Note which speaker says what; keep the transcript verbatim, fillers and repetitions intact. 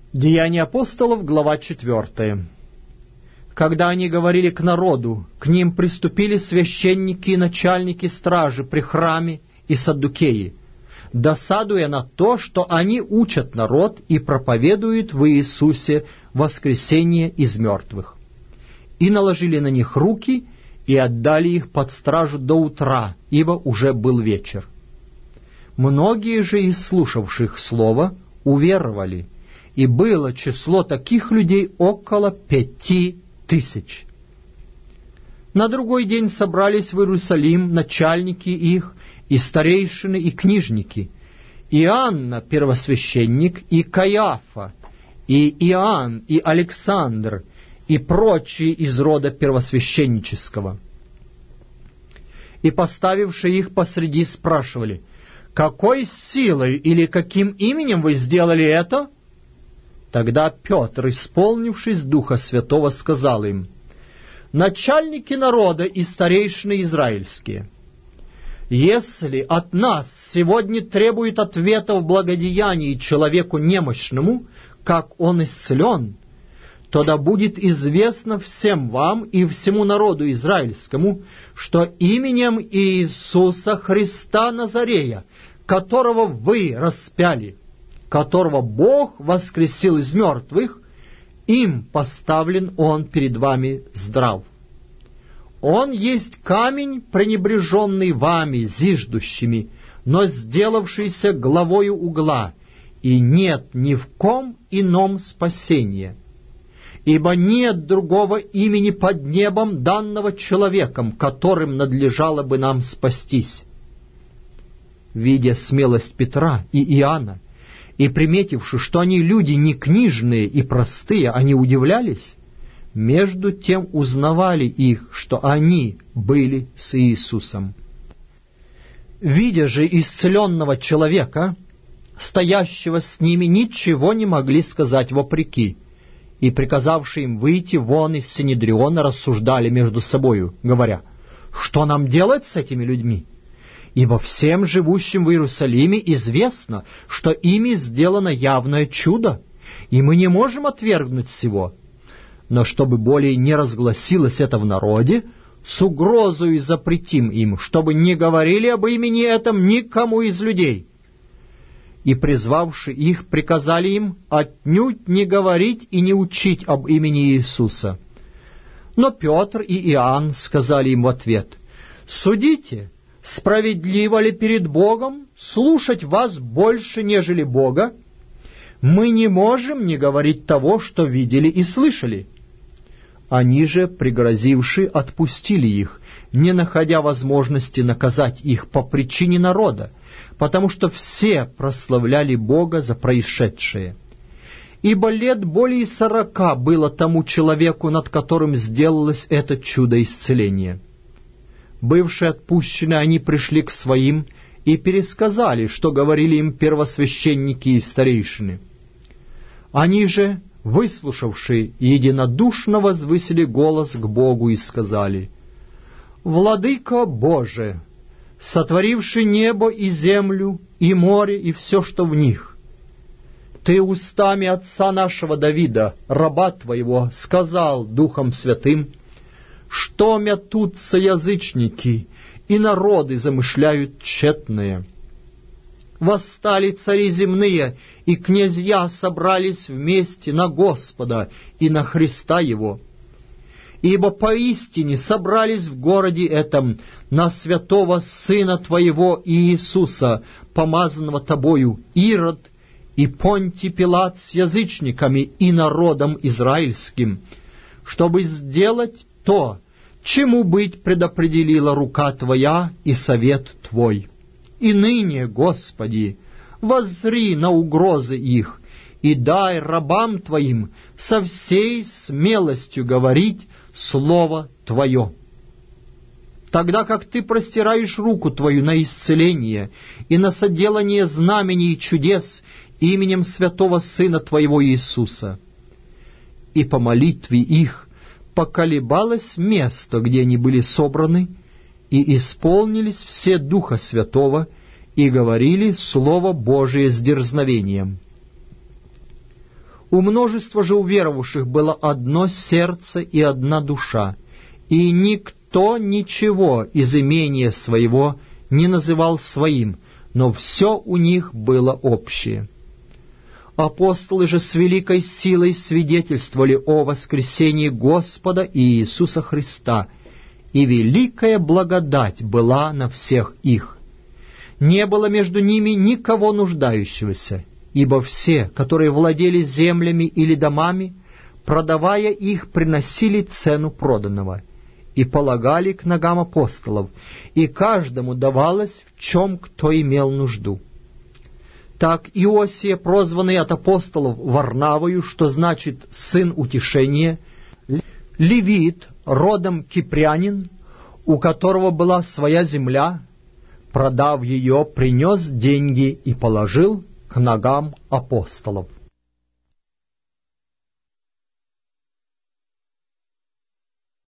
Speaker 1: Деяния апостолов, глава четвертая. Когда они говорили к народу, к ним приступили священники и начальники стражи при храме и саддукеи, досадуя на то, что они учат народ и проповедуют в Иисусе воскресение из мертвых. И наложили на них руки и отдали их под стражу до утра, ибо уже был вечер. Многие же из слушавших слово уверовали, и было число таких людей около пяти тысяч. На другой день собрались в Иерусалим начальники их, и старейшины, и книжники, и Анна, первосвященник, и Каиафа, и Иоанн, и Александр, и прочие из рода первосвященнического. И, поставившие их посреди, спрашивали: «Какой силой или каким именем вы сделали это?» Тогда Петр, исполнившись Духа Святого, сказал им: «Начальники народа и старейшины израильские, если от нас сегодня требует ответа в благодеянии человеку немощному, как он исцелен, то да будет известно всем вам и всему народу израильскому, что именем Иисуса Христа Назарея, которого вы распяли, которого Бог воскресил из мертвых, им поставлен Он перед вами здрав. Он есть камень, пренебреженный вами, зиждущими, но сделавшийся главою угла, и нет ни в ком ином спасения. Ибо нет другого имени под небом, данного человеком, которым надлежало бы нам спастись». Видя смелость Петра и Иоанна, и приметивши, что они люди не книжные и простые, они удивлялись, между тем узнавали их, что они были с Иисусом. Видя же исцеленного человека, стоящего с ними, ничего не могли сказать вопреки, и, приказавши им выйти вон из Синедриона, рассуждали между собою, говоря: «Что нам делать с этими людьми? Ибо всем живущим в Иерусалиме известно, что ими сделано явное чудо, и мы не можем отвергнуть сего. Но чтобы более не разгласилось это в народе, с угрозой запретим им, чтобы не говорили об имени этом никому из людей». И, призвавши их, приказали им отнюдь не говорить и не учить об имени Иисуса. Но Петр и Иоанн сказали им в ответ: «Судите, справедливо ли перед Богом слушать вас больше, нежели Бога? Мы не можем не говорить того, что видели и слышали». Они же, пригрозивши, отпустили их, не находя возможности наказать их по причине народа, потому что все прославляли Бога за происшедшее. Ибо лет более сорока было тому человеку, над которым сделалось это чудо исцеления. Бывшие отпущены, они пришли к своим и пересказали, что говорили им первосвященники и старейшины. Они же, выслушавшие, единодушно возвысили голос к Богу и сказали: «Владыко Боже, сотворивший небо и землю, и море, и все, что в них, Ты устами отца нашего Давида, раба Твоего, сказал Духом Святым, что мятутся язычники, и народы замышляют тщетное. Восстали цари земные, и князья собрались вместе на Господа и на Христа Его. Ибо поистине собрались в городе этом на святого Сына Твоего Иисуса, помазанного Тобою, Ирод и Понтий Пилат с язычниками и народом израильским, чтобы сделать то, чему быть предопределила рука Твоя и совет Твой. И ныне, Господи, воззри на угрозы их, и дай рабам Твоим со всей смелостью говорить Слово Твое. Тогда как Ты простираешь руку Твою на исцеление и на соделание знамений и чудес именем святого Сына Твоего Иисуса». И по молитве их поколебалось место, где они были собраны, и исполнились все Духа Святого, и говорили Слово Божие с дерзновением. У множества же уверовавших было одно сердце и одна душа, и никто ничего из имения своего не называл своим, но все у них было общее. Апостолы же с великой силой свидетельствовали о воскресении Господа Иисуса Христа, и великая благодать была на всех их. Не было между ними никого нуждающегося, ибо все, которые владели землями или домами, продавая их, приносили цену проданного и полагали к ногам апостолов, и каждому давалось, в чем кто имел нужду. Так Иосия, прозванный от апостолов Варнавою, что значит «сын утешения», левит, родом кипрянин, у которого была своя земля, продав ее, принес деньги и положил к ногам апостолов.